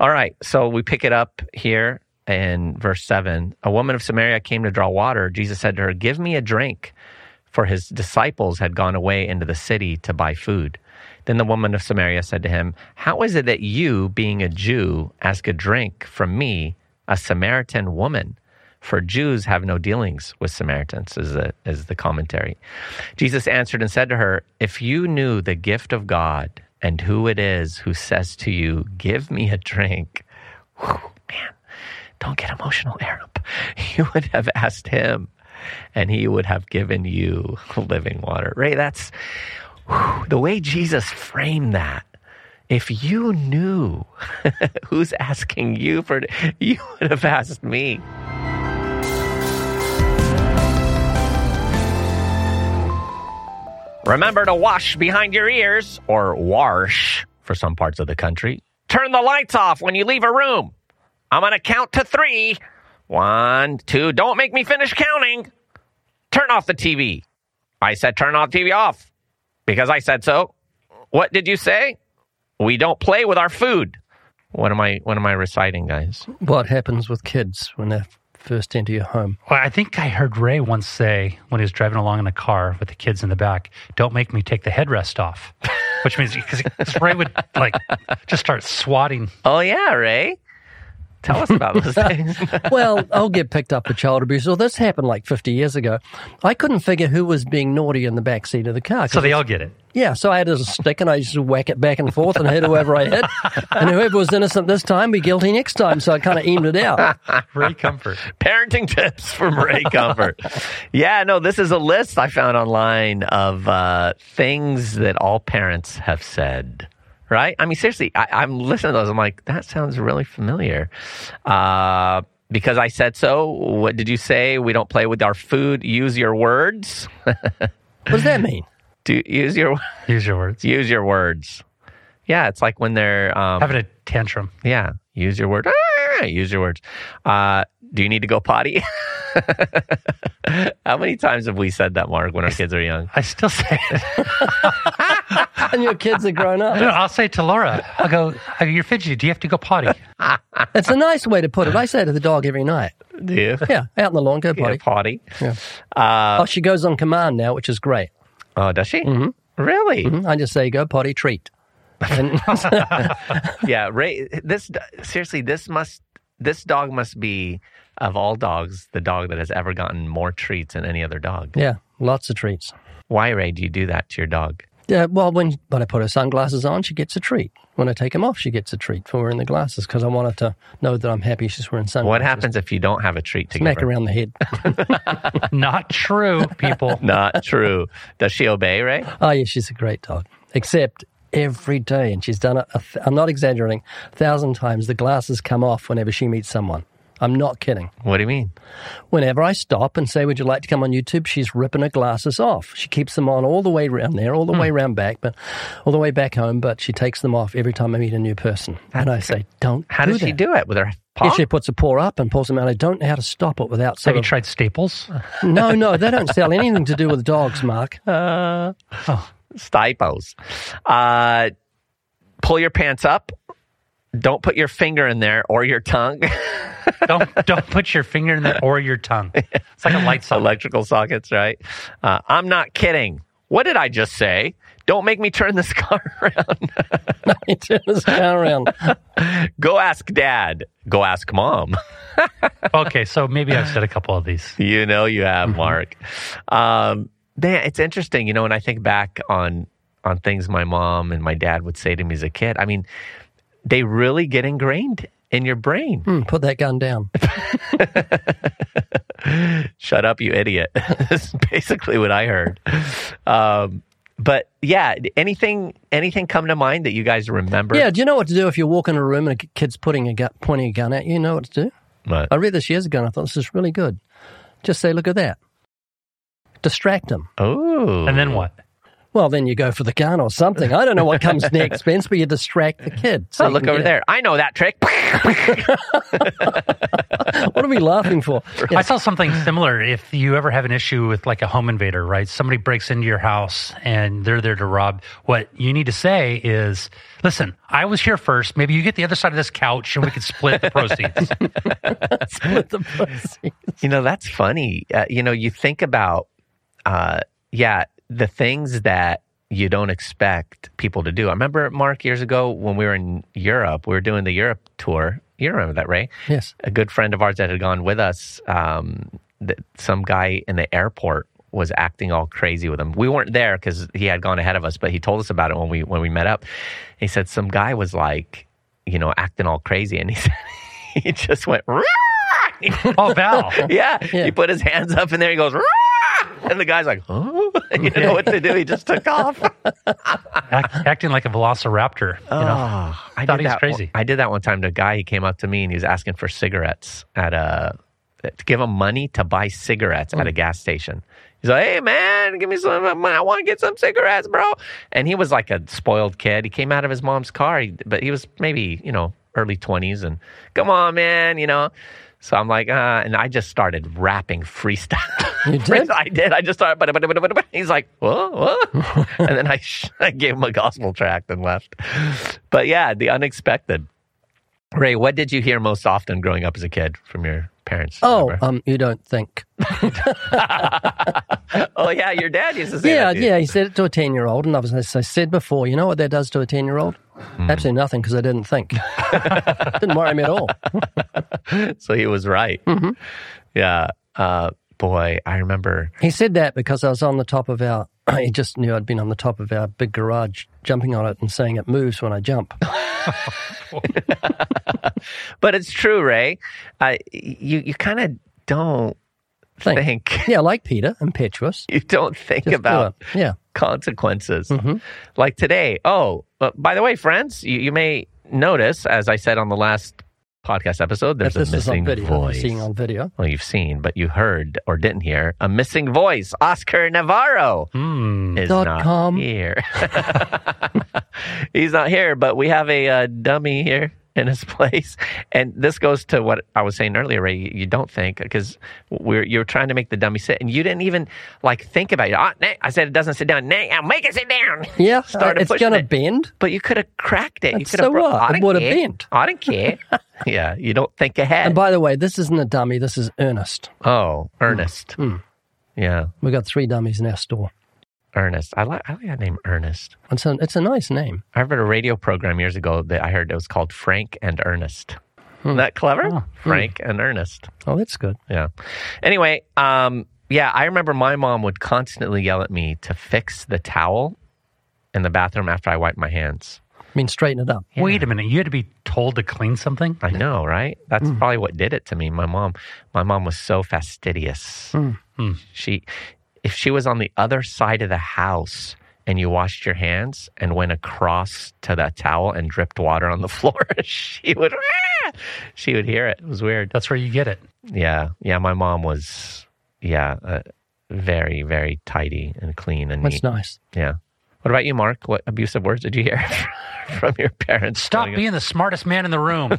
All right, so we pick it up here in verse 7. A woman of Samaria came to draw water. Jesus said to her, "Give me a drink," for his disciples had gone away into the city to buy food. Then the woman of Samaria said to him, "How is it that you, being a Jew, ask a drink from me, a Samaritan woman? For Jews have no dealings with Samaritans," is the commentary. Jesus answered and said to her, "If you knew the gift of God and who it is who says to you, 'Give me a drink,'" whew, man, don't get emotional, Aaron. "You would have asked him, and he would have given you living water." Right? That's the way Jesus framed that. If you knew who's asking you for it, you would have asked me. Remember to wash behind your ears, or wash for some parts of the country. Turn the lights off when you leave a room. I'm going to count to 3. 1, 2, don't make me finish counting. Turn off the TV. I said turn off TV off because I said so. What did you say? We don't play with our food. What am I reciting, guys? What happens with kids when they first enter your home? Well, I think I heard Ray once say when he was driving along in the car with the kids in the back, "Don't make me take the headrest off," which means because Ray would just start swatting. Oh yeah, Ray. Tell us about those things. Well, I'll get picked up for child abuse. Well, this happened like 50 years ago. I couldn't figure who was being naughty in the back seat of the car. So they all get it. Yeah, so I had a stick and I used to whack it back and forth and hit whoever I hit. And whoever was innocent this time be guilty next time. So I kind of aimed it out. Ray Comfort. Parenting tips from Ray Comfort. Yeah, no, this is a list I found online of things that all parents have said. Right? I mean, seriously, I'm listening to those. I'm like, that sounds really familiar. Because I said so. What did you say? We don't play with our food. Use your words. What does that mean? Use your words. Use your words. Yeah, it's like when they're having a tantrum. Yeah, use your word. Use your words. Do you need to go potty? How many times have we said that, Mark, when our kids are young? I still say it. And your kids are grown up. No, I'll say it to Laura. I'll go, "You're fidgety. Do you have to go potty?" It's a nice way to put it. I say it to the dog every night. Do you? Yeah, out in the lawn, go potty. Potty. Yeah. She goes on command now, which is great. Oh, does she? Mm-hmm. Really? Mm-hmm. I just say, "Go potty, treat." And yeah, Ray, this dog must be, of all dogs, the dog that has ever gotten more treats than any other dog. Yeah, lots of treats. Why, Ray, do you do that to your dog? Yeah, well, when I put her sunglasses on, she gets a treat. When I take them off, she gets a treat for wearing the glasses because I want her to know that I'm happy she's wearing sunglasses. What happens if you don't have a treat to Smack give her? around the head. Not true, people. Not true. Does she obey, Ray? Oh, yeah, she's a great dog. Except every day, and she's done it, I'm not exaggerating, 1,000 times, the glasses come off whenever she meets someone. I'm not kidding. What do you mean? Whenever I stop and say, "Would you like to come on YouTube?" she's ripping her glasses off. She keeps them on all the way around there, all the way around back, but all the way back home, but she takes them off every time I meet a new person. And I say, "Don't How does she do it? With her paw? Yeah, she puts a paw up and pulls them out. I don't know how to stop it without Have you tried Staples? No, they don't sell anything to do with dogs, Mark. Stipos. Pull your pants up. Don't put your finger in there or your tongue. Don't put your finger in there or your tongue. It's like a light socket. Electrical sockets, right? I'm not kidding. What did I just say? Don't make me turn this car around. Turn this car around. Go ask Dad. Go ask Mom. Okay, so maybe I've said a couple of these. You know you have, Mark. Man, it's interesting, when I think back on things my mom and my dad would say to me as a kid. I mean, they really get ingrained in your brain. Put that gun down. Shut up, you idiot. That's basically what I heard. But yeah, anything come to mind that you guys remember? Yeah, do you know what to do if you walk in a room and a kid's pointing a gun at you? You know what to do? What? I read this years ago and I thought this is really good. Just say, "Look at that." Distract them. Oh. And then what? Well, then you go for the gun or something. I don't know what comes next, Spence, but you distract the kid. So look over there. I know that trick. What are we laughing for? I saw something similar. If you ever have an issue with like a home invader, right? Somebody breaks into your house and they're there to rob. What you need to say is, listen, I was here first. Maybe you get the other side of this couch and we could split the proceeds. Split the proceeds. You know, that's funny. You think about, the things that you don't expect people to do. I remember, Mark, years ago when we were in Europe, we were doing the Europe tour. You remember that, Ray? Yes. A good friend of ours that had gone with us, some guy in the airport was acting all crazy with him. We weren't there because he had gone ahead of us, but he told us about it when we met up. He said some guy was like, acting all crazy, and he said he just went, Rah! Oh, Val. Yeah. He put his hands up in there. He goes, Rah! And the guy's like, huh? He didn't know what to do. He just took off. Acting like a velociraptor. I thought he was crazy. I did that one time to a guy. He came up to me and he was asking for cigarettes to give him money to buy cigarettes at a gas station. He's like, hey, man, give me some money. I want to get some cigarettes, bro. And he was like a spoiled kid. He came out of his mom's car, but he was maybe, early 20s. And come on, man, So I'm like, and I just started rapping freestyle. You did? I did. I just started, he's like, what? And then I gave him a gospel tract and left. But yeah, the unexpected. Ray, what did you hear most often growing up as a kid from your parents? You don't think. Oh, yeah, your dad used to say that. Yeah, he said it to a 10-year-old. And as I said before, you know what that does to a 10-year-old? Absolutely nothing, because I didn't think. Didn't worry me at all. So he was right. Mm-hmm. Yeah. Boy, I remember. He said that because I was on the top of he just knew I'd been on the top of our big garage, jumping on it and saying it moves when I jump. But it's true, Ray. You kind of don't think. Yeah, like Peter, impetuous. You don't think about consequences. Mm-hmm. Like today. Oh, by the way, friends, you may notice, as I said on the last podcast episode, there's a missing voice. Seeing on video. Well, you've seen, but you heard or didn't hear a missing voice. Oscar Navarro is not here. He's not here, but we have a dummy here in his place. And this goes to what I was saying earlier, Ray. You don't think, because you're trying to make the dummy sit, and you didn't even think about it. I said it doesn't sit down. I'll make it sit down. Yeah, it's going to bend. But you could have cracked it. So what? It would have bent. I don't care. Yeah, you don't think ahead. And by the way, this isn't a dummy. This is Ernest. Oh, Ernest. Yeah. We got 3 dummies in our store. Ernest. I like that name, Ernest. It's a nice name. I heard a radio program years ago that I heard it was called Frank and Ernest. Isn't that clever? Oh, Frank and Ernest. Oh, that's good. Yeah. Anyway, I remember my mom would constantly yell at me to fix the towel in the bathroom after I wiped my hands. I mean, straighten it up. Yeah. Wait a minute. You had to be told to clean something? I know, right? That's probably what did it to me. My mom was so fastidious. If she was on the other side of the house and you washed your hands and went across to that towel and dripped water on the floor, she would hear it. It was weird. That's where you get it. Yeah. Yeah. My mom was, very, very tidy and clean and neat. That's nice. Yeah. What about you, Mark? What abusive words did you hear from your parents? Stop being the smartest man in the room.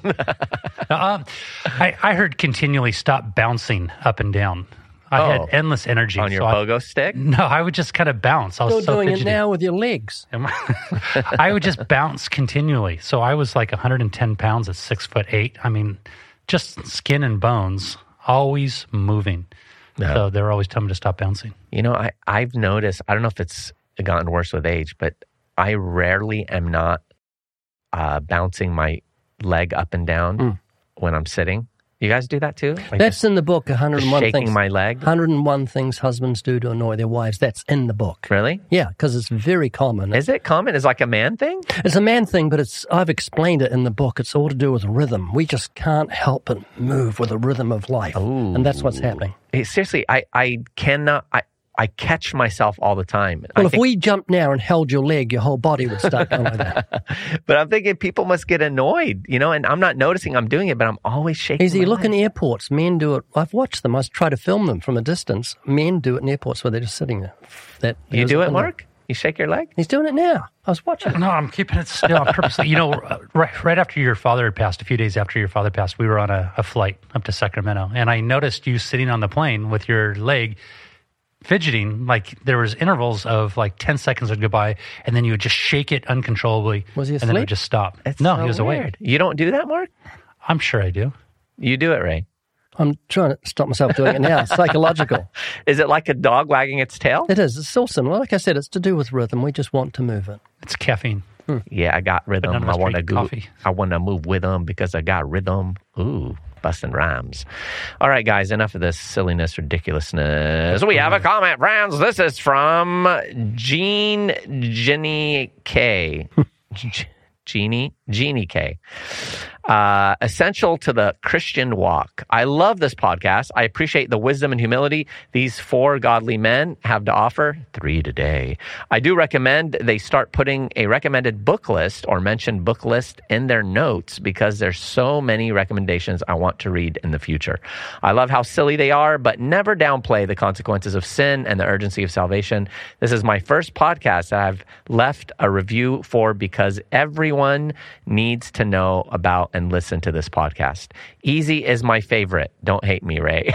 I heard continually stop bouncing up and down. I had endless energy. On your pogo stick? No, I would just kind of bounce. I was Still doing fidgety. it now with your legs. I would just bounce continually. So I was like 110 pounds at 6'8". I mean, just skin and bones, always moving. Yeah. So they were always telling me to stop bouncing. I've noticed, I don't know if it's gotten worse with age, but I rarely am not bouncing my leg up and down when I'm sitting. You guys do that too? That's in the book, 101 shaking things. My leg? 101 things husbands do to annoy their wives. That's in the book. Really? Yeah, because it's very common. Is it common? Is it like a man thing? It's a man thing, but I've explained it in the book. It's all to do with rhythm. We just can't help but move with the rhythm of life. Ooh. And that's what's happening. Seriously, I cannot... I catch myself all the time. Well, if we jumped now and held your leg, your whole body would start going like that. But I'm thinking people must get annoyed, and I'm not noticing I'm doing it, but I'm always shaking Easy, look in airports. Men do it. I've watched them. I try to film them from a distance. Men do it in airports where they're just sitting there. You do it, Mark? You shake your leg? He's doing it now. I was watching. No, I'm keeping it still purposely. You know, right after your father had passed, a few days after your father passed, we were on a flight up to Sacramento. And I noticed you sitting on the plane with your leg fidgeting, like there was intervals of like 10 seconds of goodbye, and then you would just shake it uncontrollably. Was he asleep? And then it would just stop. It's no, so he was weird. awake. You don't do that, Mark? I'm sure I do. You do it, Ray. I'm trying to stop myself doing it now. It's psychological. Is it like a dog wagging its tail? It is. It's still similar. Like I said, it's to do with rhythm. We just want to move it. It's caffeine. Yeah, I got rhythm. But none of us drink coffee. I want to move with them because I got rhythm. Ooh, busting rhymes. All right, guys, enough of this silliness, ridiculousness. We have a comment, friends. This is from Jenny K. Jeannie K. Essential to the Christian walk. I love this podcast. I appreciate the wisdom and humility these 4 godly men have to offer. 3 today. I do recommend they start putting a recommended book list or mentioned book list in their notes because there's so many recommendations I want to read in the future. I love how silly they are, but never downplay the consequences of sin and the urgency of salvation. This is my first podcast that I've left a review for because everyone needs to know about and listen to this podcast. Easy is my favorite. Don't hate me, Ray.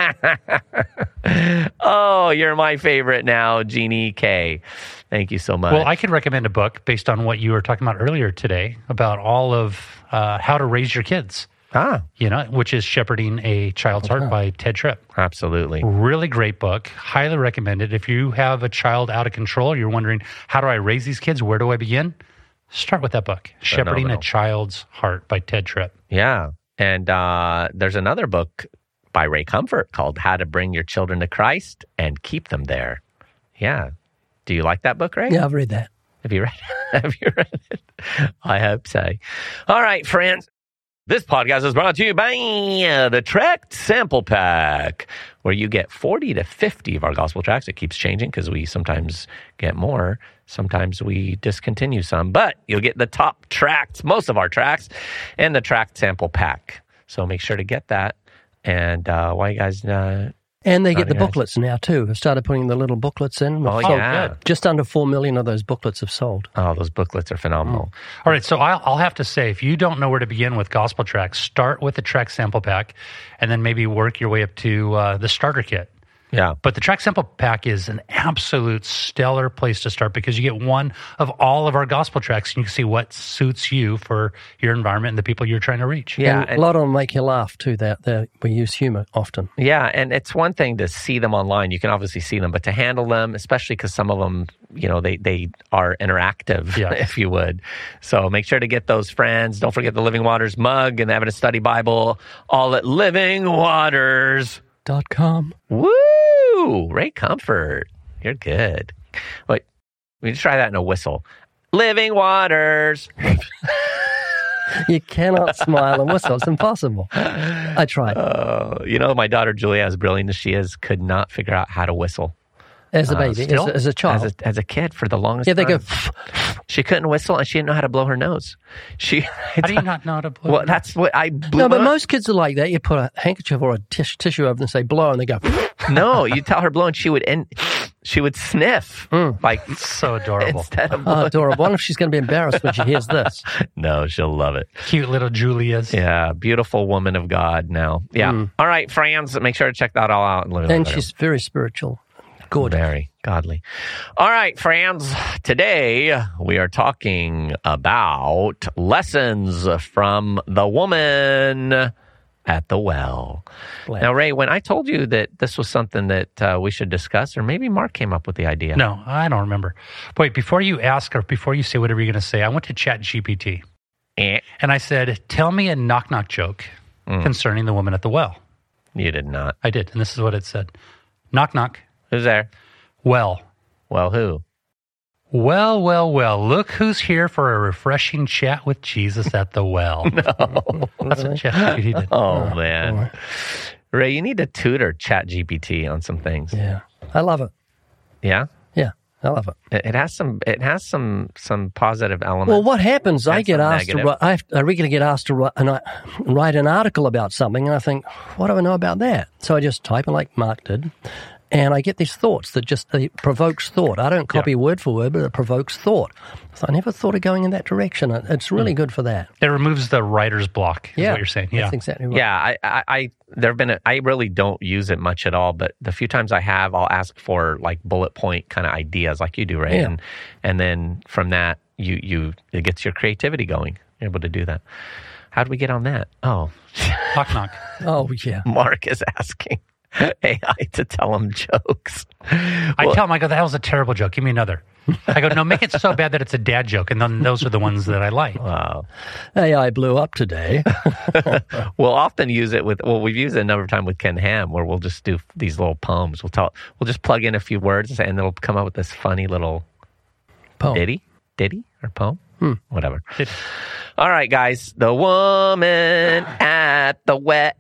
Oh, you're my favorite now, Jeannie K. Thank you so much. Well, I could recommend a book based on what you were talking about earlier today about all of how to raise your kids. You know, which is Shepherding a Child's Heart by Ted Tripp. Absolutely. Really great book. Highly recommended. If you have a child out of control, you're wondering, how do I raise these kids? Where do I begin? Start with that book, Shepherding a Child's Heart by Ted Tripp. Yeah. And there's another book by Ray Comfort called How to Bring Your Children to Christ and Keep Them There. Yeah. Do you like that book, Ray? Yeah, I've read that. Have you read it? Have you read it? I hope so. All right, friends. This podcast is brought to you by the Tract Sample Pack, where you get 40 to 50 of our gospel tracks. It keeps changing because we sometimes get more. Sometimes we discontinue some. But you'll get the top tracks, most of our tracks, in the Tract Sample Pack. So make sure to get that. And why you guys... and they get the booklets now, too. I've started putting the little booklets in. Oh, yeah. Just under 4 million of those booklets have sold. Oh, those booklets are phenomenal. All right, so I'll have to say, if you don't know where to begin with gospel tracks, start with the Tract Sample Pack, and then maybe work your way up to the starter kit. Yeah. But the Tract Sample Pack is an absolute stellar place to start because you get one of all of our gospel tracks, and you can see what suits you for your environment and the people you're trying to reach. Yeah. And a lot of them make you laugh, too. We use humor often. Yeah, and it's one thing to see them online. You can obviously see them, but to handle them, especially because some of them, you know, they are interactive, if you would. So make sure to get those, friends. Don't forget the Living Waters mug and the Evidence Study Bible, all at livingwaters.com. Woo! Ray Comfort. You're good. Wait, we just try that in a whistle. Living Waters. You cannot smile and whistle. It's impossible. I tried. You know, my daughter Julia, as brilliant as she is, could not figure out how to whistle. As a baby, as a child. As a kid for the longest time. Yeah, they go... She couldn't whistle, and she didn't know how to blow her nose. How do you not know how to blow? Well, that's what I blew. No, but most kids are like that. You put a handkerchief or a tissue over them and say blow, and they go... No, you tell her blow, and she would sniff. Like, it's so adorable. Instead of adorable. I wonder if she's going to be embarrassed when she hears this. No, she'll love it. Cute little Julia's. Yeah, beautiful woman of God now. Yeah. All right, friends, make sure to check that all out. And she's very spiritual. Good. Very godly. All right, friends. Today we are talking about lessons from the woman at the well. Now, Ray, when I told you that this was something that we should discuss, or maybe Mark came up with the idea. No, I don't remember. Wait, before you ask or before you say whatever you're going to say, I went to ChatGPT. And I said, tell me a knock-knock joke concerning the woman at the well. You did not. I did, and this is what it said. Knock, knock. Who's there? Well, who? Well, look who's here for a refreshing chat with Jesus at the well. No. That's what ChatGPT did. Oh, man. Ray, you need to tutor ChatGPT on some things. Yeah. I love it. Yeah? Yeah, I love it. It has some positive elements. Well, what happens, I get asked to write, I regularly get asked to write an article about something, and I think, what do I know about that? So I just type it like Mark did, And I get these thoughts that just it provokes thought. I don't copy word for word, but it provokes thought. So I never thought of going in that direction. It's really good for that. It removes the writer's block, is what you're saying. Yeah, that's exactly right. Yeah, I really don't use it much at all, but the few times I have, I'll ask for like bullet point kind of ideas like you do, right? Yeah. And then from that, it gets your creativity going. You're able to do that. How do we get on that? Oh. Knock, knock. Oh, yeah. Mark is asking AI to tell him jokes. I tell him, I go, that was a terrible joke. Give me another. I go, no, make it so bad that it's a dad joke. And then those are the ones that I like. Wow. AI blew up today. We'll often use it we've used it a number of times with Ken Ham, where we'll just do these little poems. We'll just plug in a few words and it'll come up with this funny little Poem. ditty or poem. Whatever. All right, guys. The woman at the well.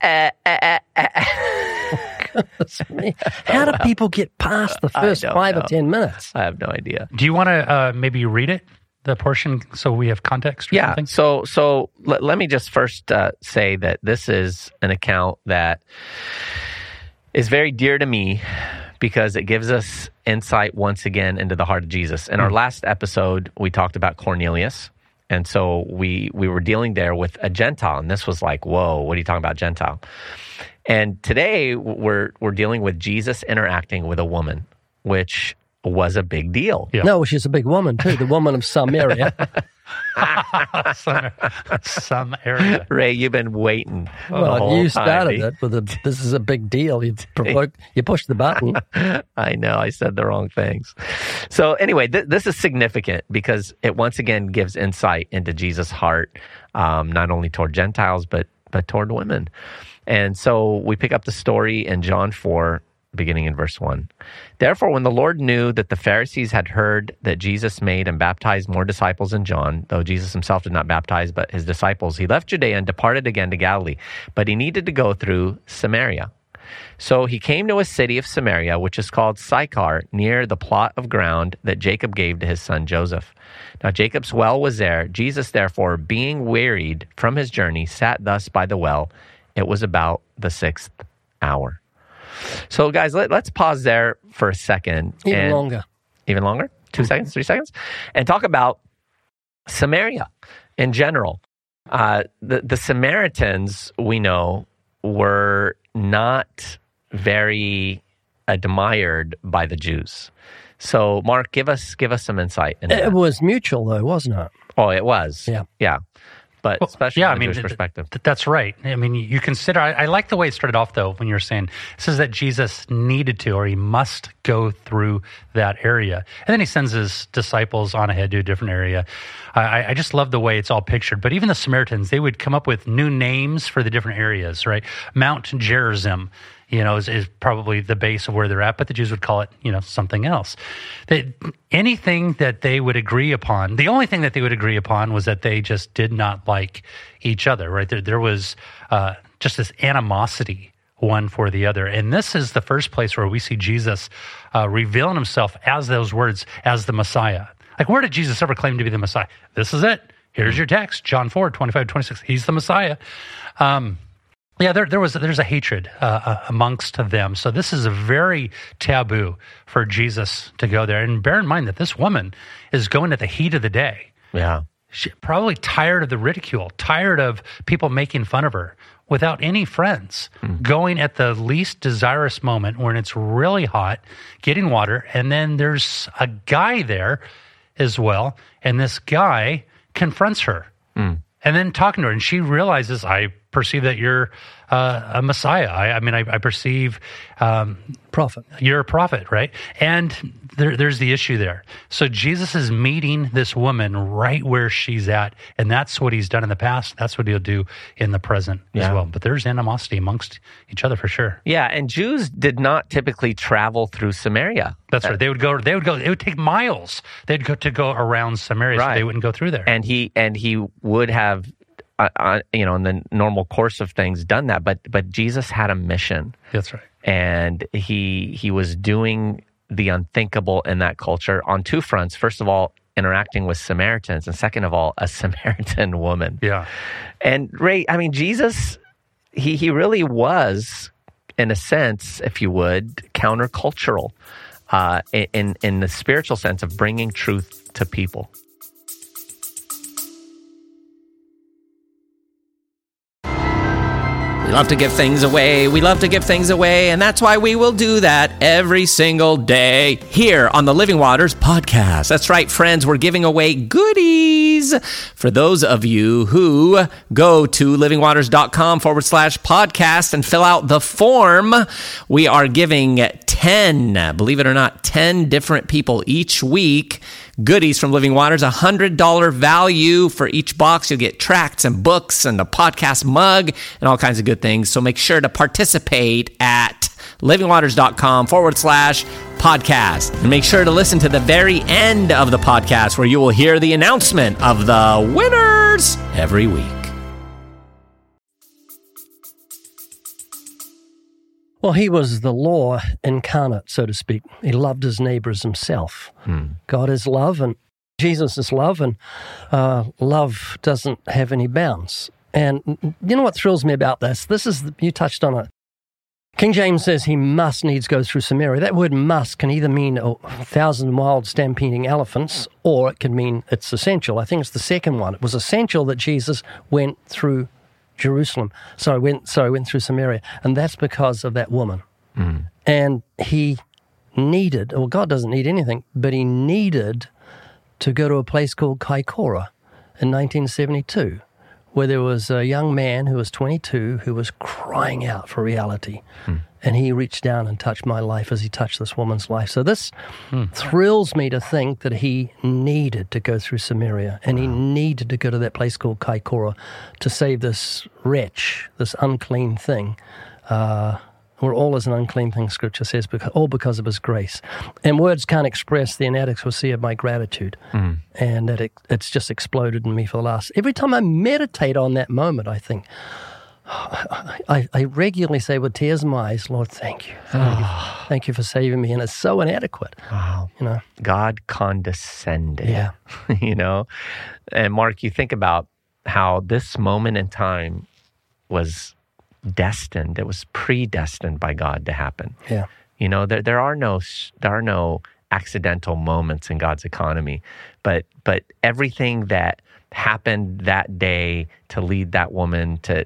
How do people get past the first 5 or 10 minutes? I have no idea. Do you want to maybe read it, the portion, so we have context or something? So let me just first say that this is an account that is very dear to me because it gives us insight once again into the heart of Jesus. In our last episode, we talked about Cornelius. And so we were dealing there with a Gentile, and this was like, whoa, what are you talking about, Gentile? And today we're dealing with Jesus interacting with a woman, which was a big deal. Yeah. No, she's a big woman too, the woman of Samaria. Some area. Ray, you've been waiting. Well, you started it with this is a big deal. You pushed the button. I know, I said the wrong things. So anyway, this is significant because it once again gives insight into Jesus' heart, not only toward Gentiles, but toward women. And so we pick up the story in John 4, beginning in verse 1. Therefore, when the Lord knew that the Pharisees had heard that Jesus made and baptized more disciples than John, though Jesus himself did not baptize, but his disciples, he left Judea and departed again to Galilee. But he needed to go through Samaria. So he came to a city of Samaria, which is called Sychar, near the plot of ground that Jacob gave to his son Joseph. Now Jacob's well was there. Jesus, therefore, being wearied from his journey, sat thus by the well. It was about the 6th hour. So, guys, let's pause there for a second. Even longer. Even longer? 2 seconds, 3 seconds? And talk about Samaria in general. The Samaritans, we know, were not very admired by the Jews. So, Mark, give us some insight into that. It was mutual, though, wasn't it? Oh, it was. Yeah. But especially from a Jewish perspective. That's right. I mean, you consider, I like the way it started off, though, when you're saying, it says that Jesus needed to, or he must go through that area. And then he sends his disciples on ahead to a different area. I just love the way it's all pictured. But even the Samaritans, they would come up with new names for the different areas, right? Mount Gerizim, is probably the base of where they're at, but the Jews would call it, something else. Anything that they would agree upon, the only thing that they would agree upon was that they just did not like each other, right? There was just this animosity one for the other. And this is the first place where we see Jesus revealing himself as those words, as the Messiah. Like, where did Jesus ever claim to be the Messiah? This is it. Here's your text, John 4, 25, 26. He's the Messiah. There's a hatred amongst them. So this is a very taboo for Jesus to go there. And bear in mind that this woman is going at the heat of the day. Yeah. She's probably tired of the ridicule, tired of people making fun of her, without any friends, going at the least desirous moment when it's really hot, getting water, and then there's a guy there as well, and this guy confronts her. And then talking to her, and she realizes, I perceive that you're a Messiah. I perceive prophet. You're a prophet, right? And there's the issue there. So Jesus is meeting this woman right where she's at, and that's what he's done in the past. That's what he'll do in the present as well. But there's animosity amongst each other for sure. Yeah, and Jews did not typically travel through Samaria. That's right. They would go. It would take miles. They'd go around Samaria, so they wouldn't go through there. And he would have, in the normal course of things, done that. But Jesus had a mission. That's right. And he was doing the unthinkable in that culture on two fronts. First of all, interacting with Samaritans, and second of all, a Samaritan woman. Yeah. And Ray, Jesus, he really was in a sense, if you would, countercultural in the spiritual sense of bringing truth to people. We love to give things away. We love to give things away, and that's why we will do that every single day here on the Living Waters podcast. That's right, friends. We're giving away goodies for those of you who go to livingwaters.com/podcast and fill out the form. We are giving 10, believe it or not, 10 different people each week goodies from Living Waters, $100 value for each box. You'll get tracts and books and a podcast mug and all kinds of good things. So make sure to participate at livingwaters.com/podcast. And make sure to listen to the very end of the podcast where you will hear the announcement of the winners every week. Well, he was the law incarnate, so to speak. He loved his neighbor as himself. God is love, and Jesus is love, and love doesn't have any bounds. And you know what thrills me about this? You touched on it. King James says he must needs go through Samaria. That word must can either mean 1,000 wild stampeding elephants, or it can mean it's essential. I think it's the second one. It was essential that Jesus went through Jerusalem. Went through Samaria. And that's because of that woman. And he needed, well, God doesn't need anything, but he needed to go to a place called Kaikoura in 1972, where there was a young man who was 22 who was crying out for reality. And he reached down and touched my life as he touched this woman's life. So this thrills me to think that he needed to go through Samaria, and he needed to go to that place called Kaikoura to save this wretch, this unclean thing. Where all is an unclean thing, Scripture says, all because of his grace. And words can't express the inadequacy of my gratitude. And that it's just exploded in me for the last... Every time I meditate on that moment, I think... I regularly say with tears in my eyes, Lord, thank you. Thank you for saving me. And it's so inadequate. Wow. You know? God condescended. Yeah. You know? And Mark, you think about how this moment in time was destined. It was predestined by God to happen. Yeah. You know, there are no accidental moments in God's economy, but everything that happened that day to lead that woman to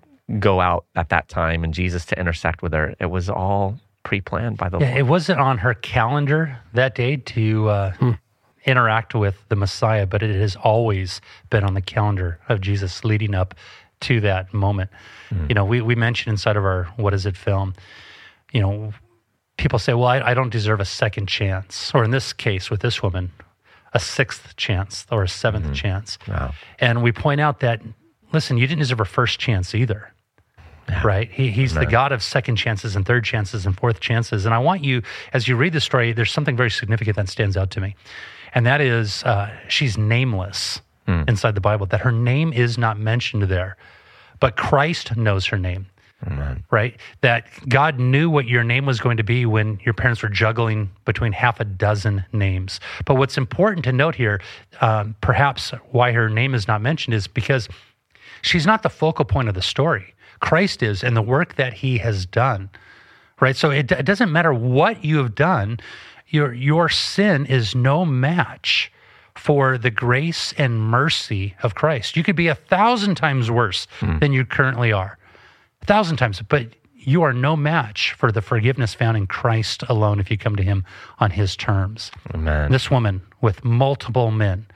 go out at that time and Jesus to intersect with her, it was all pre-planned by the Lord. It wasn't on her calendar that day to interact with the Messiah, but it has always been on the calendar of Jesus leading up to that moment. You know, we mentioned inside of our What Is It film, you know, people say, well, I don't deserve a second chance. Or in this case with this woman, a sixth chance or a seventh chance. Wow. And we point out that, listen, you didn't deserve a first chance either. Right? He's the God of second chances and third chances and fourth chances. And I want you, as you read the story, there's something very significant that stands out to me. And that is she's nameless inside the Bible, that her name is not mentioned there. But Christ knows her name. Amen. Right? That God knew what your name was going to be when your parents were juggling between half a dozen names. But what's important to note here, perhaps why her name is not mentioned, is because she's not the focal point of the story. Christ is, and the work that he has done, right? So it doesn't matter what you have done, your sin is no match for the grace and mercy of Christ. You could be 1,000 times worse than you currently are, 1,000 times, but you are no match for the forgiveness found in Christ alone if you come to him on his terms. Amen. This woman with multiple men,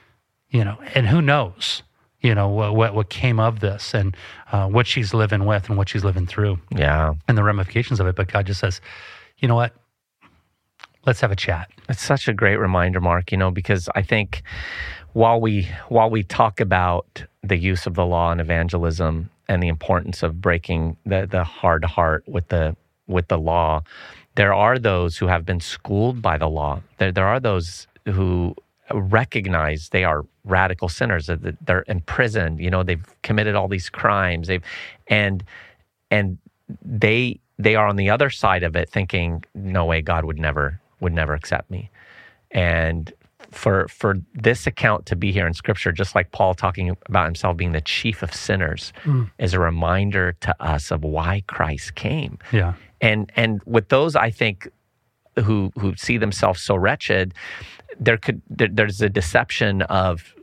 you know, and who knows, you know, what came of this and what she's living with and what she's living through. Yeah. And the ramifications of it. But God just says, you know what? Let's have a chat. It's such a great reminder, Mark, you know, because I think while we talk about the use of the law in evangelism and the importance of breaking the hard heart with the law, there are those who have been schooled by the law. There are those who recognize they are radical sinners, that they're imprisoned, you know, they've committed all these crimes, and they are on the other side of it thinking, no way, God would never accept me. And for this account to be here in Scripture, just like Paul talking about himself being the chief of sinners, is a reminder to us of why Christ came. Yeah. And with those, I think, who see themselves so wretched, there's a deception of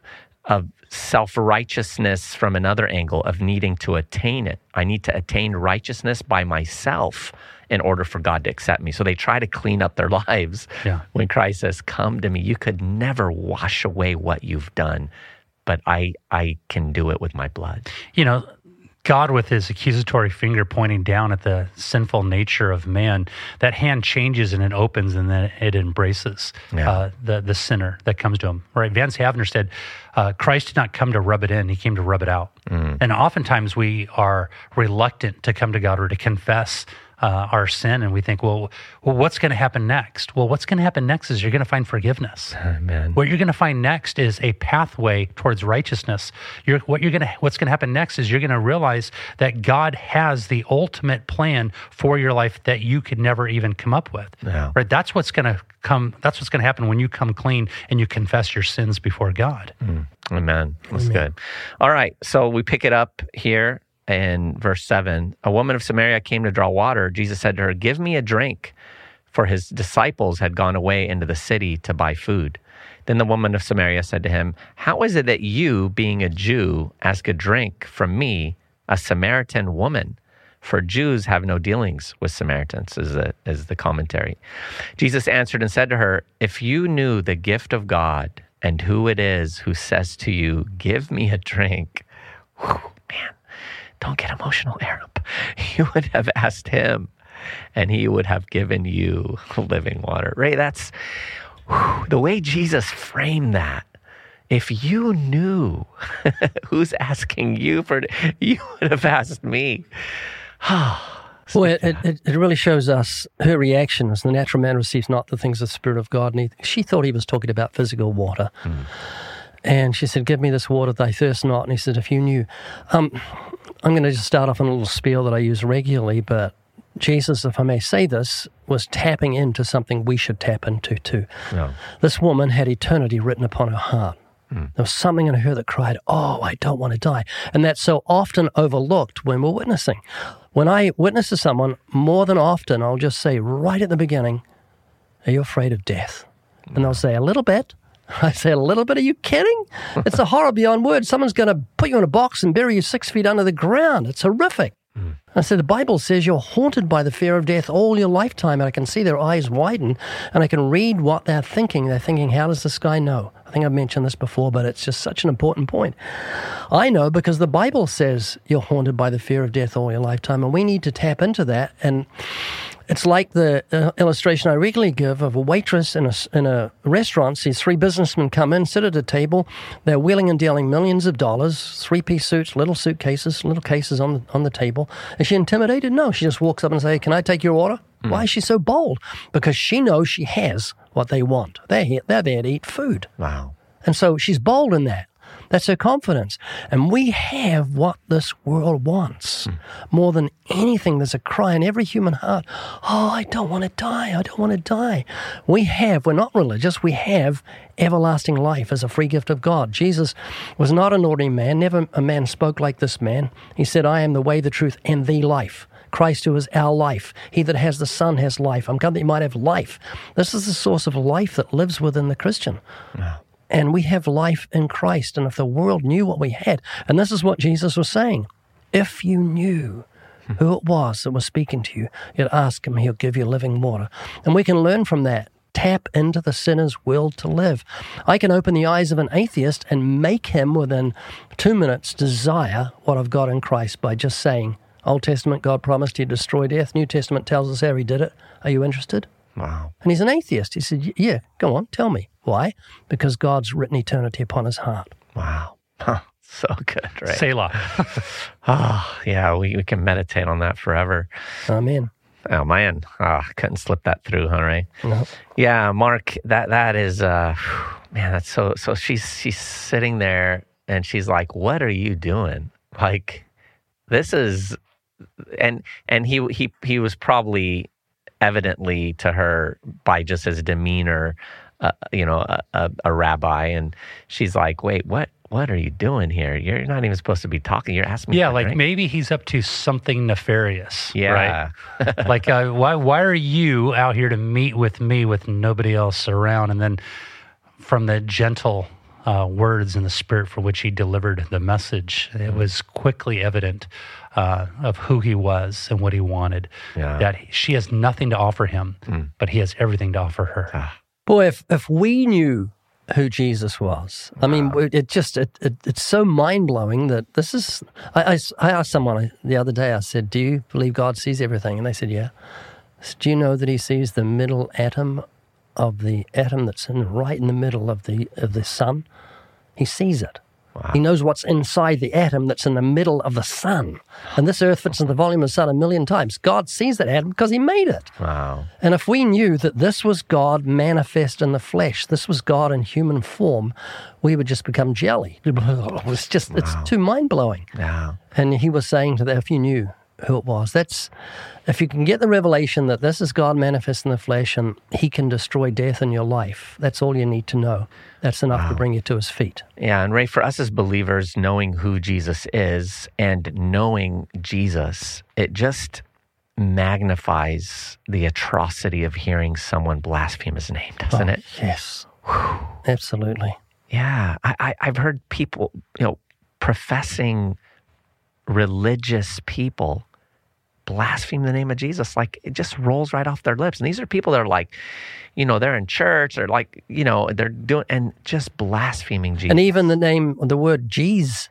self-righteousness from another angle of needing to attain it. I need to attain righteousness by myself in order for God to accept me. So they try to clean up their lives when Christ says, come to me. You could never wash away what you've done, but I can do it with my blood. You know, God with his accusatory finger pointing down at the sinful nature of man, that hand changes and it opens and then it embraces the sinner that comes to him. Right? Vance Havner said, Christ did not come to rub it in, he came to rub it out. And oftentimes we are reluctant to come to God or to confess our sin, and we think, well, what's going to happen next? Well, what's going to happen next is you're going to find forgiveness. Amen. What you're going to find next is a pathway towards righteousness. What's going to happen next is you're going to realize that God has the ultimate plan for your life that you could never even come up with. Yeah. Right? That's what's going to come. That's what's going to happen when you come clean and you confess your sins before God. Amen. That's good. All right, so we pick it up here. In verse 7, a woman of Samaria came to draw water. Jesus said to her, give me a drink, for his disciples had gone away into the city to buy food. Then the woman of Samaria said to him, how is it that you, being a Jew, ask a drink from me, a Samaritan woman? For Jews have no dealings with Samaritans, is the commentary. Jesus answered and said to her, if you knew the gift of God and who it is who says to you, give me a drink, man. Don't get emotional, Aram. You would have asked him, and he would have given you living water. Ray, that's the way Jesus framed that. If you knew who's asking you for it, you would have asked me. Well, it really shows us her reaction was the natural man receives not the things of the Spirit of God. And she thought he was talking about physical water. And she said, give me this water that I thirst not. And he said, if you knew. I'm going to just start off on a little spiel that I use regularly, but Jesus, if I may say this, was tapping into something we should tap into too. Yeah. This woman had eternity written upon her heart. There was something in her that cried, oh, I don't want to die. And that's so often overlooked when we're witnessing. When I witness to someone, more than often, I'll just say right at the beginning, are you afraid of death? And they'll say, a little bit. I say, a little bit? Are you kidding? It's a horror beyond words. Someone's going to put you in a box and bury you 6 feet under the ground. It's horrific. I said, the Bible says you're haunted by the fear of death all your lifetime. And I can see their eyes widen, and I can read what they're thinking. They're thinking, how does this guy know? I think I've mentioned this before, but it's just such an important point. I know because the Bible says you're haunted by the fear of death all your lifetime, and we need to tap into that. And it's like the illustration I regularly give of a waitress in a restaurant sees 3 businessmen come in, sit at a table. They're wheeling and dealing millions of dollars, 3-piece suits, little suitcases, little cases on the table. Is she intimidated? No. She just walks up and says, can I take your order? Why is she so bold? Because she knows she has what they want. They're there to eat food. Wow. And so she's bold in that. That's her confidence. And we have what this world wants. More than anything, there's a cry in every human heart, oh, I don't want to die. I don't want to die. We're not religious, we have everlasting life as a free gift of God. Jesus was not an ordinary man. Never a man spoke like this man. He said, I am the way, the truth, and the life. Christ who is our life. He that has the Son has life. I'm come that you might have life. This is the source of life that lives within the Christian. Wow. And we have life in Christ. And if the world knew what we had, and this is what Jesus was saying, if you knew who it was that was speaking to you, you'd ask him, he'll give you living water. And we can learn from that. Tap into the sinner's will to live. I can open the eyes of an atheist and make him within 2 minutes desire what I've got in Christ by just saying, Old Testament, God promised he'd destroy death. New Testament tells us how he did it. Are you interested? Wow. And he's an atheist. He said, yeah, go on, tell me. Why? Because God's written eternity upon his heart. Wow. So good, right? Selah. Yeah, we can meditate on that forever. Amen. Oh, man. Couldn't slip that through, huh, Ray? No. Yeah, Mark, that is, man, that's so she's sitting there and she's like, what are you doing? Like, this is, and he was probably evidently to her by just his demeanor a rabbi, and she's like, "Wait, what are you doing here? You're not even supposed to be talking. You're asking me." Yeah, for a like drink." maybe he's up to something nefarious. Yeah. Right? Like, why are you out here to meet with me with nobody else around? And then from the gentle words and the spirit for which he delivered the message, it was quickly evident of who he was and what he wanted. Yeah. That she has nothing to offer him, but he has everything to offer her. Boy, if we knew who Jesus was, I mean, it's so mind-blowing that this is... I asked someone the other day, I said, do you believe God sees everything? And they said, yeah. I said, do you know that he sees the middle atom of the atom that's right in the middle of the sun? He sees it. Wow. He knows what's inside the atom that's in the middle of the sun. And this earth fits in the volume of the sun 1,000,000 times. God sees that atom because he made it. Wow. And if we knew that this was God manifest in the flesh, this was God in human form, we would just become jelly. It's too mind-blowing. Yeah. And he was saying to that, if you knew who it was, if you can get the revelation that this is God manifest in the flesh and he can destroy death in your life, that's all you need to know. That's enough to bring you to his feet. Yeah, and Ray, for us as believers, knowing who Jesus is and knowing Jesus, it just magnifies the atrocity of hearing someone blaspheme his name, doesn't it? Yes. Absolutely. Yeah, I've heard people, professing religious people blaspheme the name of Jesus. Like, it just rolls right off their lips. And these are people that are like, they're in church, or like, they're doing, and just blaspheming Jesus. And even the word Jez,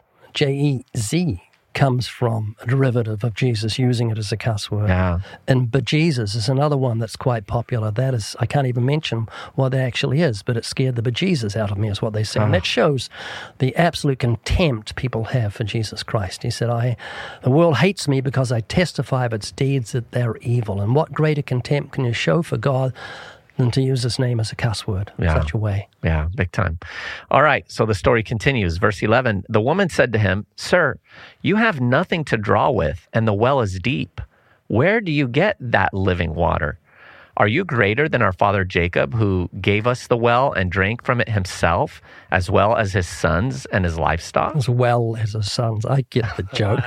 J-E-Z, comes from a derivative of Jesus using it as a cuss word. Yeah. But Jesus is another one that's quite popular. That is, I can't even mention what that actually is, but it scared the bejesus out of me, is what they say. And that shows the absolute contempt people have for Jesus Christ. He said, the world hates me because I testify of its deeds that they're evil. And what greater contempt can you show for God than to use his name as a cuss word in such a way? Yeah, big time. All right, so the story continues. Verse 11, the woman said to him, "Sir, you have nothing to draw with, and the well is deep. Where do you get that living water? Are you greater than our father Jacob, who gave us the well and drank from it himself, as well as his sons and his livestock?" As well as his sons. I get the joke.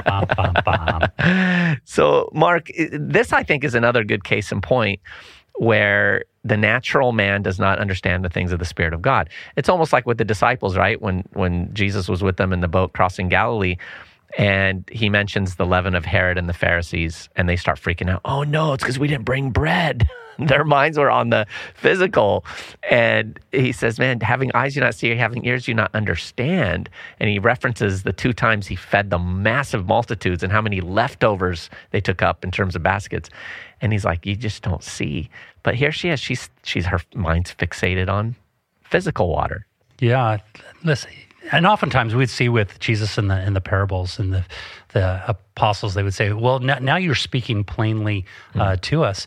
So, Mark, this I think is another good case in point where the natural man does not understand the things of the Spirit of God. It's almost like with the disciples, right? When Jesus was with them in the boat crossing Galilee, and he mentions the leaven of Herod and the Pharisees, and they start freaking out. Oh no, it's because we didn't bring bread. Their minds were on the physical. And he says, man, having eyes you not see, having ears you not understand. And he references the 2 times he fed the massive multitudes and how many leftovers they took up in terms of baskets. And he's like, you just don't see. But here she is. She's her mind's fixated on physical water. Yeah, listen. And oftentimes we'd see with Jesus in the parables and the apostles, they would say, well, now you're speaking plainly to us.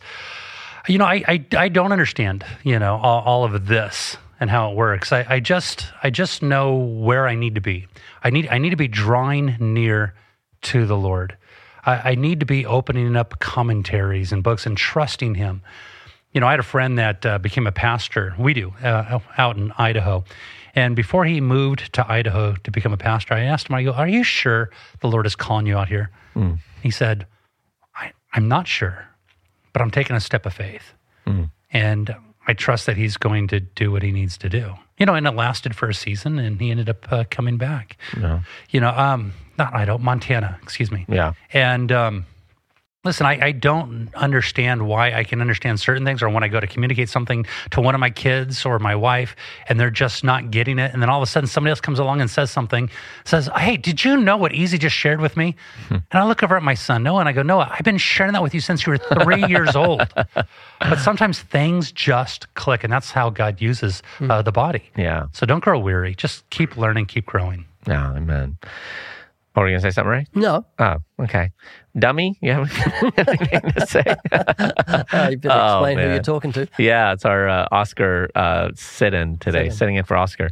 I don't understand, all of this and how it works. I just know where I need to be. I need to be drawing near to the Lord. I need to be opening up commentaries and books and trusting him. I had a friend that became a pastor. We do, out in Idaho. And before he moved to Idaho to become a pastor, I asked him, I go, are you sure the Lord is calling you out here? He said, I'm not sure, but I'm taking a step of faith. And I trust that he's going to do what he needs to do. And it lasted for a season, and he ended up coming back. Not Idaho, Montana, excuse me. Yeah. And listen, I don't understand why I can understand certain things, or when I go to communicate something to one of my kids or my wife, and they're just not getting it. And then all of a sudden somebody else comes along and says, hey, did you know what Easy just shared with me? And I look over at my son, Noah, and I go, Noah, I've been sharing that with you since you were 3 years old. But sometimes things just click, and that's how God uses the body. Yeah. So don't grow weary. Just keep learning, keep growing. Yeah, amen. Oh, were you going to say something, Ray? No. Oh, Okay. Dummy, you have anything to say? You better explain who you're talking to. Yeah, it's our Oscar sit-in today, sitting in for Oscar.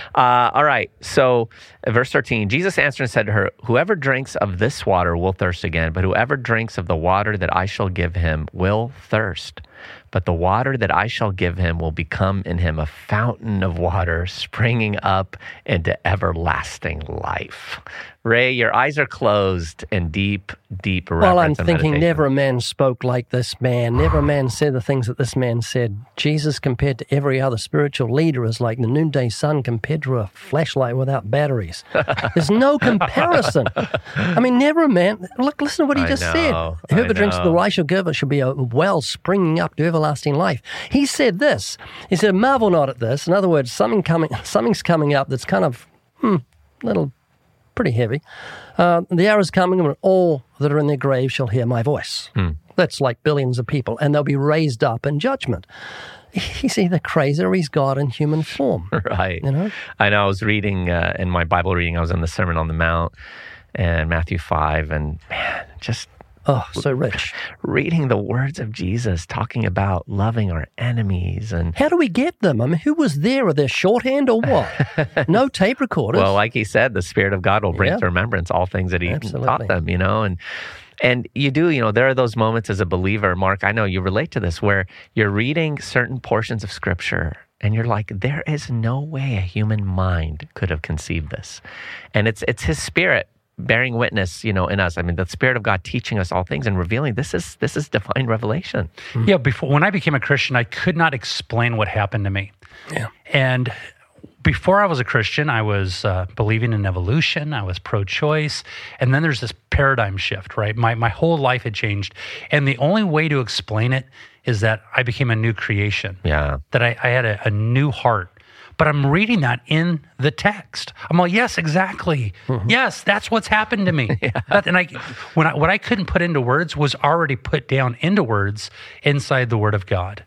All right, so verse 13, Jesus answered and said to her, whoever drinks of this water will thirst again, but whoever drinks of the water that I shall give him will thirst. But the water that I shall give him will become in him a fountain of water springing up into everlasting life. Ray, your eyes are closed in deep reverence. Well, I'm thinking meditation. never a man spoke like this man. Never a man said the things that this man said. Jesus, compared to every other spiritual leader, is like the noonday sun compared to a flashlight without batteries. There's no comparison. I mean, never a man. Look, listen to what he just said. Whoever drinks of the I shall give, it shall be a well springing up to everlasting life. He said this. He said, marvel not at this. In other words, something's coming up that's kind of little pretty heavy. The hour is coming when all that are in their graves shall hear my voice. That's like billions of people, and they'll be raised up in judgment. He's either crazy or he's God in human form. Right. You know? I know. I was reading in my Bible reading, I was in the Sermon on the Mount and Matthew 5, and man, just so rich. Reading the words of Jesus, talking about loving our enemies. And how do we get them? I mean, who was there? Are they shorthand or what? No tape recorders. Well, like he said, the Spirit of God will bring to remembrance all things that he taught them, you know, and you do, you know, there are those moments as a believer, Mark, I know you relate to this, where you're reading certain portions of Scripture and you're like, there is no way a human mind could have conceived this. And it's his Spirit bearing witness, you know, in us. I mean, the Spirit of God teaching us all things and revealing this is divine revelation. Yeah, when I became a Christian, I could not explain what happened to me. Yeah. And before I was a Christian, I was believing in evolution. I was pro-choice. And then there's this paradigm shift, right? My whole life had changed. And the only way to explain it is that I became a new creation. Yeah. That I had a new heart. But I'm reading that in the text. I'm like, yes, exactly. Yes, that's what's happened to me. And what I couldn't put into words was already put down into words inside the Word of God.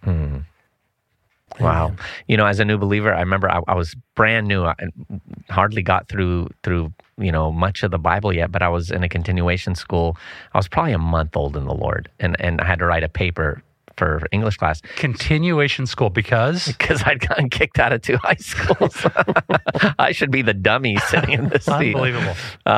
Wow. Amen. You know, as a new believer, I remember I was brand new. I hardly got through, you know, much of the Bible yet, but I was in a continuation school. I was probably a month old in the Lord, and I had to write a paper for English class. Continuation school, because I'd gotten kicked out of 2 high schools. I should be the dummy sitting in this seat. Unbelievable.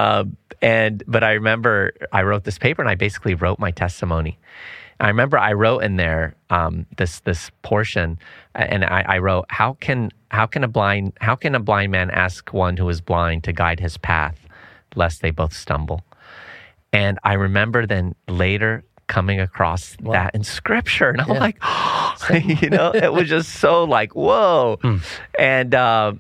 But I remember I wrote this paper, and I basically wrote my testimony. I remember I wrote in there this portion, and I wrote, how can a blind man ask one who is blind to guide his path, lest they both stumble? And I remember then later coming across that in Scripture, and I'm like, you know, it was just so like, whoa. And and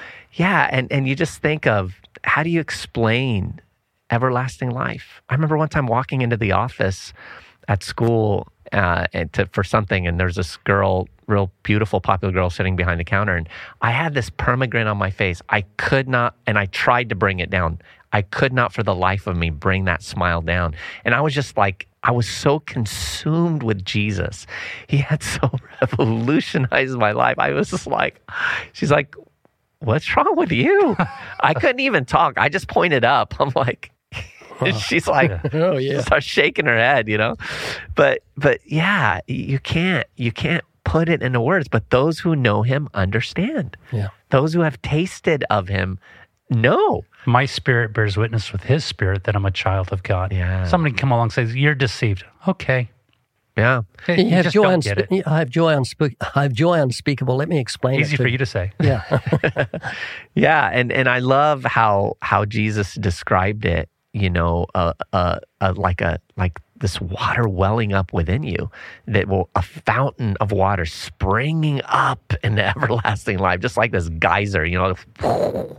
you just think of, how do you explain everlasting life? I remember one time walking into the office at school for something, and there's this girl, real beautiful, popular girl sitting behind the counter, and I had this permagrin on my face. I could not, and I tried to bring it down. I could not for the life of me bring that smile down. And I was just like, I was so consumed with Jesus. He had so revolutionized my life. I was just like, she's like, what's wrong with you? I couldn't even talk. I just pointed up. I'm like, she's like, starts shaking her head, you know? But yeah, you can't put it into words, but those who know him understand. Yeah. Those who have tasted of him know. My spirit bears witness with his spirit that I'm a child of God. Yeah. Somebody come along and says, you're deceived. Okay. Yeah. You have just joy don't get it. I have joy unspeakable. Let me explain Easy it for you to say. Yeah. Yeah. And I love how Jesus described it, you know, like this water welling up within you, a fountain of water springing up into everlasting life, just like this geyser, you know.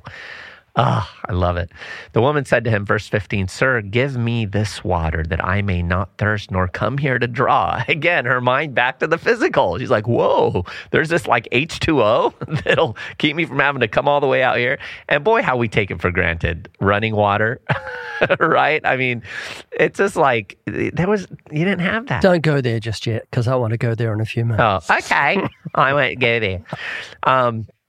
I love it. The woman said to him, verse 15, "Sir, give me this water that I may not thirst nor come here to draw." Again, her mind back to the physical. She's like, whoa, there's this like H2O that'll keep me from having to come all the way out here. And boy, how we take it for granted. Running water, right? I mean, it's just like, you didn't have that. Don't go there just yet, because I want to go there in a few minutes. Oh, okay. I won't go there.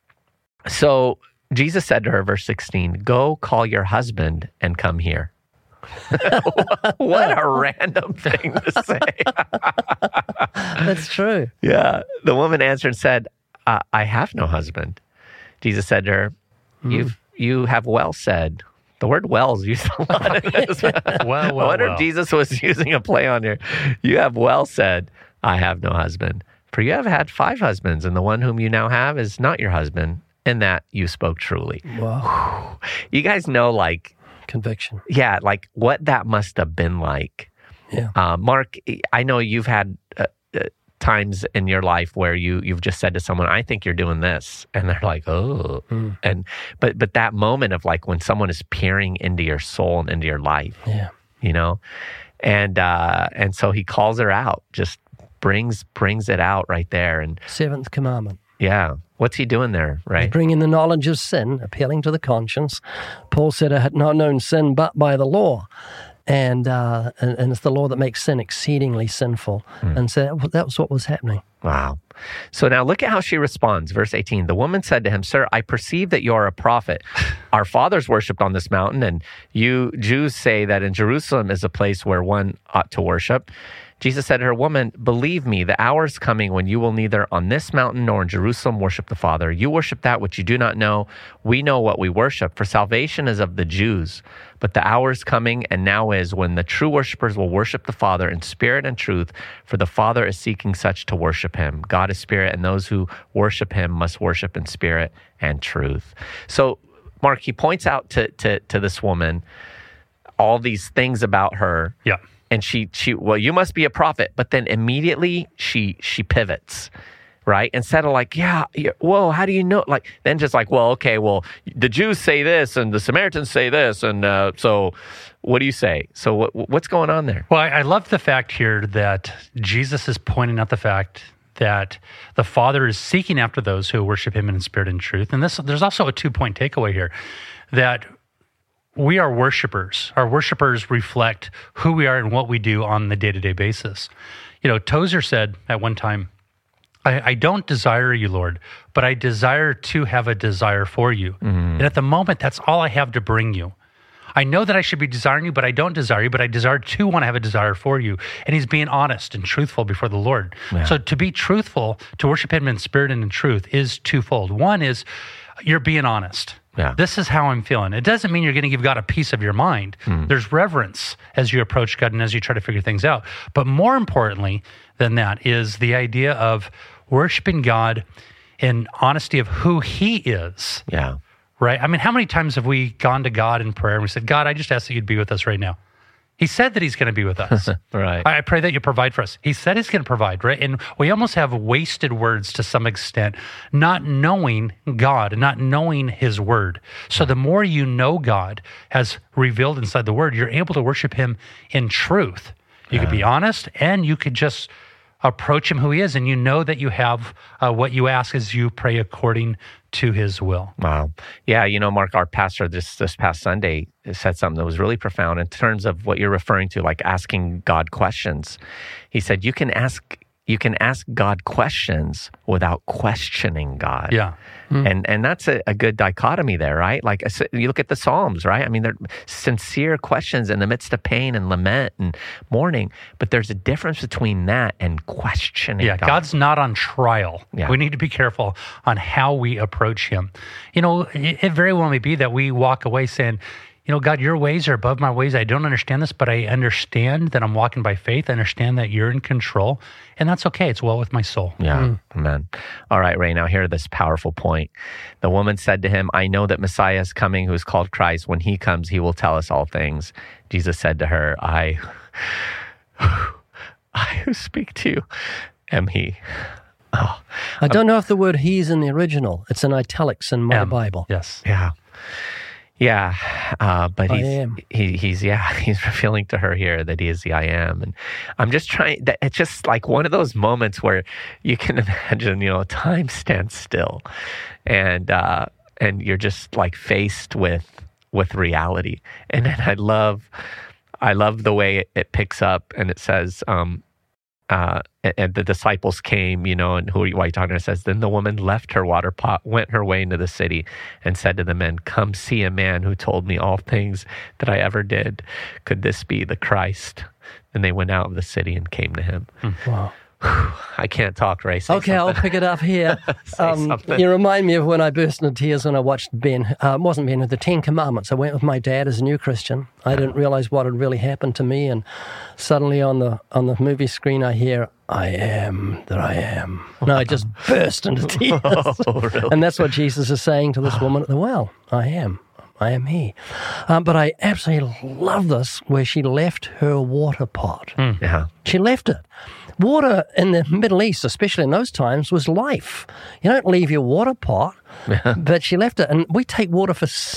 So Jesus said to her, verse 16, "Go call your husband and come here." What a random thing to say. That's true. Yeah. The woman answered and said, I have no husband. Jesus said to her, you have well said. The word well is used a lot in this. I wonder if Jesus was using a play on here. You have well said, I have no husband. For you have had 5 husbands, and the one whom you now have is not your husband. In that you spoke truly. Wow. You guys know, like, Conviction. yeah, like what that must have been like. Yeah. Mark, I know you've had times in your life where you've just said to someone, I think you're doing this. And they're like, oh. And but that moment of like when someone is peering into your soul and into your life, you know? And so he calls her out, just brings it out right there. And 7th commandment. yeah, what's he doing there, right? Bringing the knowledge of sin, appealing to the conscience. Paul said, I had not known sin but by the law. And it's the law that makes sin exceedingly sinful. And so that was what was happening. Wow. So now look at how she responds. Verse 18, the woman said to him, Sir, I perceive that you are a prophet. Our fathers worshipped on this mountain, and you Jews say that in Jerusalem is a place where one ought to worship. Jesus said to her, Woman, believe me, the hour is coming when you will neither on this mountain nor in Jerusalem worship the Father. You worship that which you do not know. We know what we worship, for salvation is of the Jews. But the hour is coming, and now is, when the true worshipers will worship the Father in spirit and truth, for the Father is seeking such to worship him. God is spirit, and those who worship him must worship in spirit and truth. So, Mark, he points out to this woman all these things about her. Yeah. And she, well, you must be a prophet. But then immediately she pivots, right? Instead of like, yeah, whoa, how do you know? Like, then just like, well, okay, well, the Jews say this and the Samaritans say this. And so what do you say? So what's going on there? Well, I love the fact here that Jesus is pointing out the fact that the Father is seeking after those who worship him in spirit and truth. And there's also a 2-point takeaway here, that we are worshipers. Our worshipers reflect who we are and what we do on the day-to-day basis. You know, Tozer said at one time, I don't desire you, Lord, but I desire to have a desire for you. And at the moment, that's all I have to bring you. I know that I should be desiring you, but I don't desire you, but I desire to want to have a desire for you. And he's being honest and truthful before the Lord. Yeah. So to be truthful, to worship him in spirit and in truth is twofold. One is you're being honest. Yeah. This is how I'm feeling. It doesn't mean you're going to give God a piece of your mind. There's reverence as you approach God and as you try to figure things out. But more importantly than that is the idea of worshiping God in honesty of who he is. Yeah. Right? I mean, how many times have we gone to God in prayer and we said, God, I just ask that you'd be with us right now. He said that he's going to be with us. Right. I pray that you provide for us. He said he's going to provide, right? And we almost have wasted words to some extent, not knowing God and not knowing his word. So the more you know God as revealed inside the word, you're able to worship him in truth. You could be honest, and you could just approach him who he is, and you know that you have what you ask as you pray according to his will. Wow. Yeah, you know, Mark, our pastor this past Sunday said something that was really profound in terms of what you're referring to, like asking God questions. He said, you can ask God questions without questioning God. Yeah. And that's a good dichotomy there, right? Like you look at the Psalms, right? I mean, they're sincere questions in the midst of pain and lament and mourning, but there's a difference between that and questioning God. God's not on trial. Yeah. We need to be careful on how we approach him. You know, it very well may be that we walk away saying, you know, God, your ways are above my ways. I don't understand this, but I understand that I'm walking by faith. I understand that you're in control, and that's okay. It's well with my soul. Yeah, amen. All right, Ray, now hear this powerful point. The woman said to him, I know that Messiah is coming, who is called Christ. When he comes, he will tell us all things. Jesus said to her, I who speak to you am he. Oh. I don't know if the word he's in the original. It's in italics in my Bible. Yes. Yeah. Yeah, but he's revealing to her here that he is the I am. And I'm just trying, it's just like one of those moments where you can imagine, you know, time stands still and you're just like faced with reality. And then I love the way it picks up and it says, and the disciples came, and why are you talking to her? Says, then the woman left her water pot, went her way into the city, and said to the men, come see a man who told me all things that I ever did. Could this be the Christ? And they went out of the city and came to him. Wow. I can't talk, Ray. Say okay, something. I'll pick it up here. You remind me of when I burst into tears when I watched it wasn't Ben, the 10 Commandments. I went with my dad as a new Christian. I didn't realize what had really happened to me, and suddenly on the movie screen I hear, I am that I am. And I just burst into tears. Oh, really? And that's what Jesus is saying to this woman at the well. I am he. But I absolutely love this, where she left her water pot. Yeah. She left it. Water in the Middle East, especially in those times, was life. You don't leave your water pot, but she left it. And we take water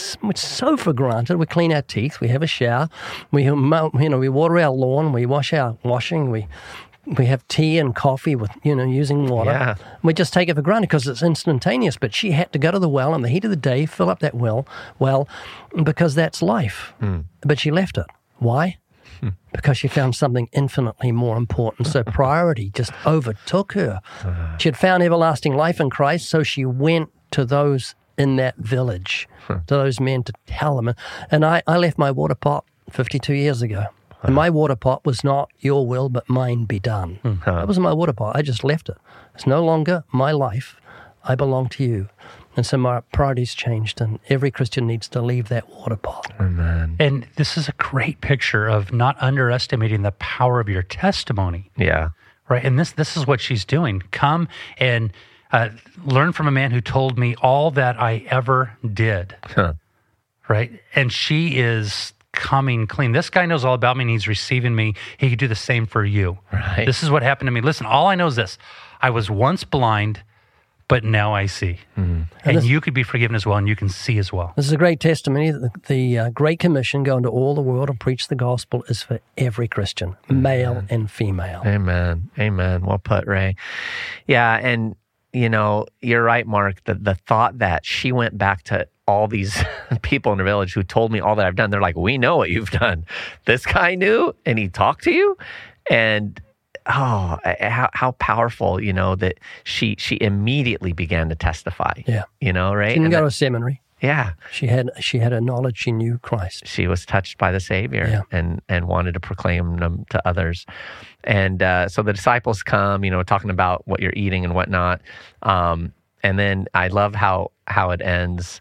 so for granted. We clean our teeth, we have a shower, we water our lawn, we wash our washing, we have tea and coffee with, using water. Yeah. We just take it for granted because it's instantaneous. But she had to go to the well in the heat of the day, fill up that well, because that's life. But she left it. Why? Because she found something infinitely more important. So priority just overtook her. She had found everlasting life in Christ, so she went to those in that village, to those men to tell them. And I left my water pot 52 years ago. And my water pot was not your will, but mine be done. That was my water pot. I just left it. It's no longer my life. I belong to you. And so my priorities changed, and every Christian needs to leave that water pot. Amen. And this is a great picture of not underestimating the power of your testimony. Yeah. Right? And this is what she's doing. Come and learn from a man who told me all that I ever did. Right? And she is coming clean. This guy knows all about me, and he's receiving me. He could do the same for you. Right. This is what happened to me. Listen, all I know is this. I was once blind, but now I see. And you could be forgiven as well, and you can see as well. This is a great testimony. The Great Commission, go into all the world and preach the gospel, is for every Christian, male and female. Amen. Amen. Well put, Ray. Yeah, and, you're right, Mark. The thought that she went back to all these people in the village who told me all that I've done, they're like, we know what you've done. This guy knew, and he talked to you? And how powerful, that she immediately began to testify. Yeah. Right? She didn't go to seminary. Yeah. She had a knowledge. She knew Christ. She was touched by the Savior and wanted to proclaim them to others. And so the disciples come, talking about what you're eating and whatnot. And then I love how it ends,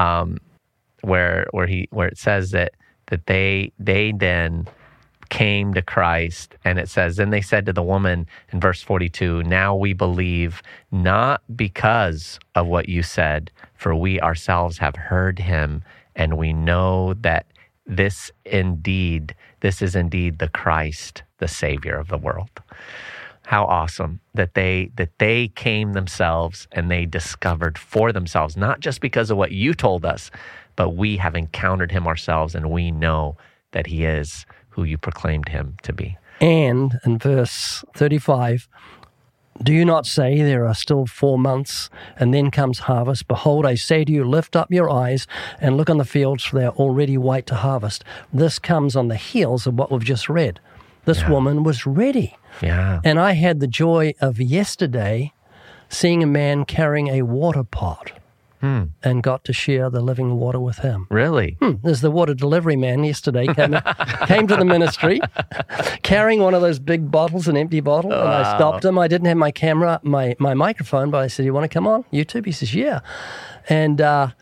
where it says that they then came to Christ, and it says, then they said to the woman in verse 42, now we believe, not because of what you said, for we ourselves have heard him, and we know that this is indeed the Christ, the Savior of the world. How awesome that they came themselves and they discovered for themselves, not just because of what you told us, but we have encountered him ourselves, and we know that he is who you proclaimed him to be. And in verse 35, do you not say there are still 4 months, and then comes harvest? Behold, I say to you, lift up your eyes and look on the fields, for they are already white to harvest. This comes on the heels of what we've just read. This woman was ready. Yeah. And I had the joy of yesterday seeing a man carrying a water pot. And got to share the living water with him. Really? There's the water delivery man yesterday came to the ministry carrying one of those big bottles, an empty bottle, and I stopped him. I didn't have my camera, my microphone, but I said, you want to come on YouTube? He says, yeah. And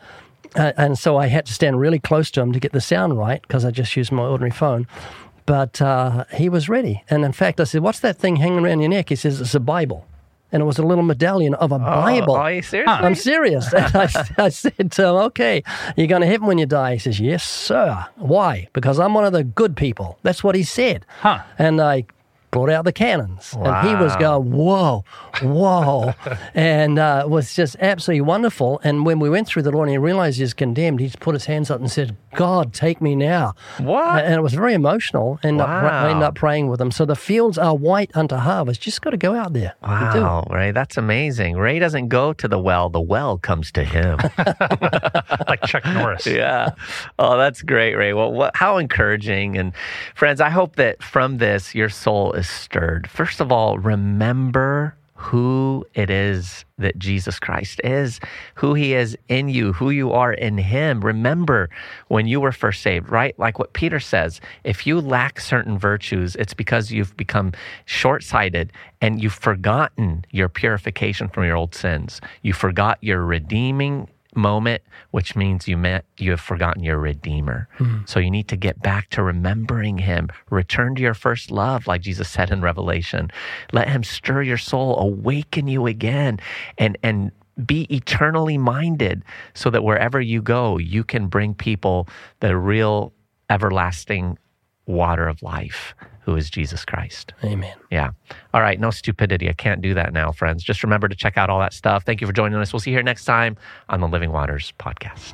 so I had to stand really close to him to get the sound right, because I just used my ordinary phone. But he was ready. And in fact, I said, what's that thing hanging around your neck? He says, it's a Bible. And it was a little medallion of a Bible. Are you serious? I'm serious. And I said to him, okay, you're going to heaven when you die? He says, yes, sir. Why? Because I'm one of the good people. That's what he said. And I brought out the cannons. Wow. And he was going, whoa. And it was just absolutely wonderful. And when we went through the law and he realized he was condemned, he put his hands up and said, God, take me now. What? And it was very emotional. And I ended up praying with him. So the fields are white unto harvest. Just got to go out there. Wow, Ray, that's amazing. Ray doesn't go to the well comes to him. Like Chuck Norris. Yeah. Oh, that's great, Ray. Well, how encouraging. And friends, I hope that from this, your soul is was stirred. First of all, remember who it is that Jesus Christ is, who he is in you, who you are in him. Remember when you were first saved, right? Like what Peter says, if you lack certain virtues, it's because you've become short-sighted and you've forgotten your purification from your old sins. You forgot your redeeming moment, which means you have forgotten your Redeemer. So you need to get back to remembering him. Return to your first love, like Jesus said in Revelation. Let him stir your soul, awaken you again, and be eternally minded so that wherever you go, you can bring people the real everlasting water of life, who is Jesus Christ. Amen. Yeah. All right. No stupidity. I can't do that now, friends. Just remember to check out all that stuff. Thank you for joining us. We'll see you here next time on the Living Waters podcast.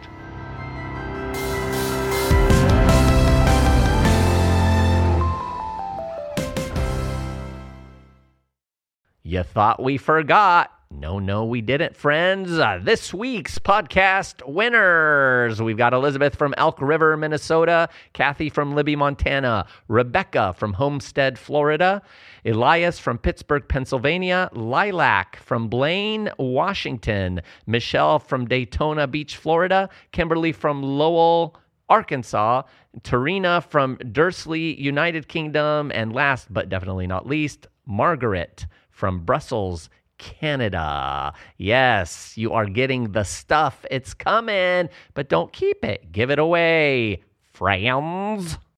You thought we forgot. No, we didn't, friends. This week's podcast winners. We've got Elizabeth from Elk River, Minnesota, Kathy from Libby, Montana, Rebecca from Homestead, Florida, Elias from Pittsburgh, Pennsylvania, Lilac from Blaine, Washington, Michelle from Daytona Beach, Florida, Kimberly from Lowell, Arkansas, Tarina from Dursley, United Kingdom, and last but definitely not least, Margaret from Brussels, Canada. Yes, you are getting the stuff. It's coming, but don't keep it. Give it away, friends.